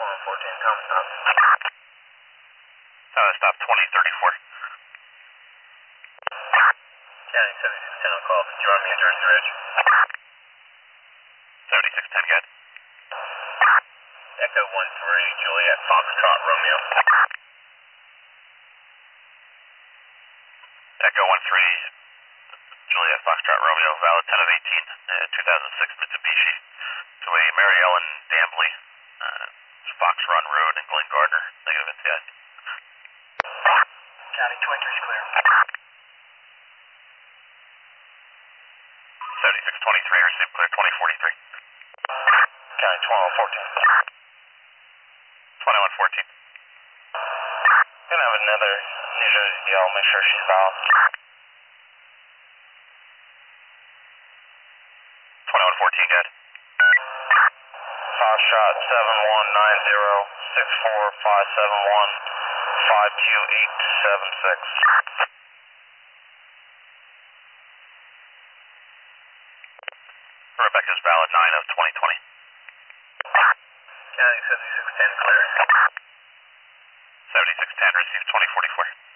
14, Tom stop. Stop 2034. County 7610 on call. Did you want me at Jersey Ridge? 7610, good. Echo 13, Juliet, Foxtrot, Romeo. Echo 13, Juliet, Foxtrot, Romeo, valid 10 of 18, 2006 Mitsubishi. To a Mary Ellen Dambley, Fox Run Road in Glen Gardner, negative NCI. County 23 is clear. 7623, received clear 2043. County 2114. 2114. Gonna have another New Jersey DL, make sure she's valid. 2114, good. Foxtrot 719064571528876. Rebecca's valid 9 of 2020. County 7610 clear. 7610, received 2044.